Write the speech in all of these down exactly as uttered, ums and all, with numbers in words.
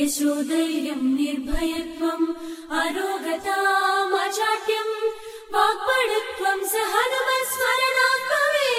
यशोधैर्यं निर्भयत्वं अरोगतामचाट्यं वाक्पटुत्वं सहनुमस्मरणात्मवे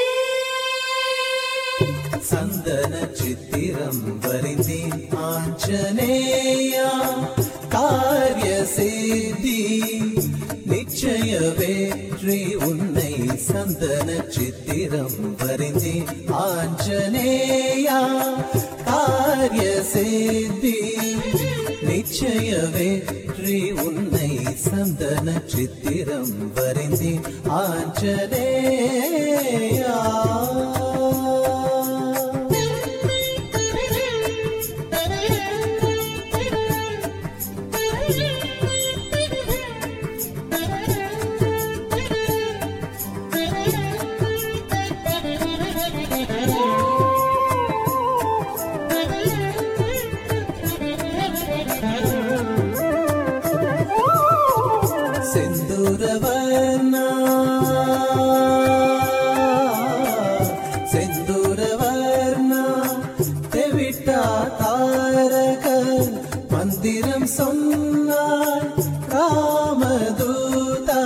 சந்தன சித்திரம் வரிந்தி ஆஞ்சநேயா காரிய சித்தி நிச்சய வெற்றி உன்னை சந்தன சித்திரம் வரிந்தி ஆஞ்சநேயா காரிய சித்தி நிச்சய வெற்றி உன்னை சந்தன சித்திரம் வரிந்தி ஆஞ்சநேயா செந்தூரவர்ணா செந்தூரவர்ணா தெவிட்டா தாரக மந்திரம் சொன்னாய் ராமதூதா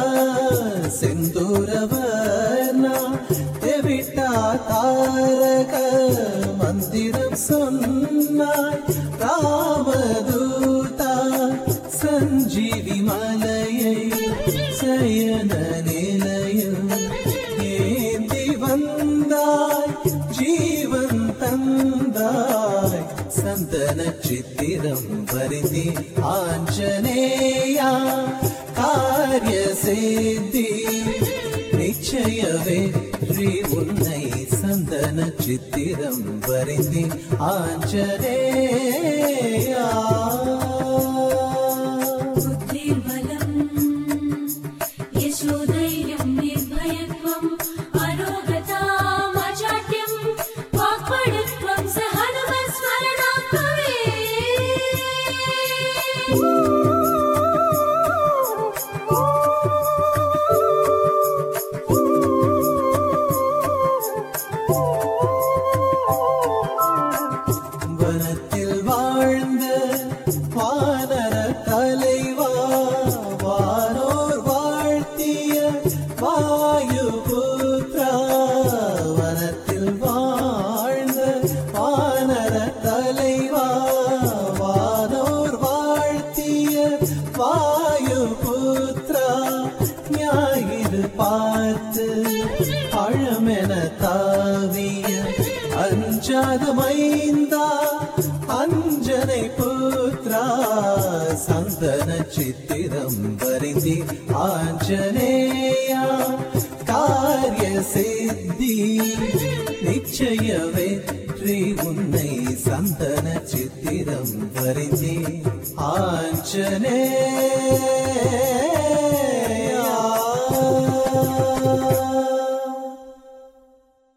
செந்தூரவர்ணா தெவிட்டா தாரக மந்திரம் சொன்னாய் ராமதூதா சஞ்சீவி மலையை சயன நிலையம் ஏந்தி வந்தாய் ஜீவன் தந்தாய் சந்தன சித்திரம் வரிந்தி ஆஞ்சநேயா காரிய சித்தி நிச்சய வெற்றி உன்னை சந்தன சித்திரம் வரிந்தி ஆஞ்சநேயா यशोधैर्यं निर्भयत्वं अरोगतामचाट्यं वाक्पटुत्वं सहनुमस्मरणात्मवे வனத்தில் வாழ்ந்த வானர தலைவா வானோர் வாழ்த்திய வாயு புத்ரா வனத்தில் வாழ்ந்த வானர தலைவா வானோர் வாழ்த்திய வாயு புத்ரா ஞாயிறு பார்த்து பழமென தாவிய அஞ்சாத மைந்தா அஞ்சனை புத்ரா சந்தன சித்திரம் வரிந்தி ஆஞ்சநேயா காரிய சித்தி நிச்சய வெற்றி உன்னை சந்தன சித்திரம் வரிந்தி ஆஞ்சநேயா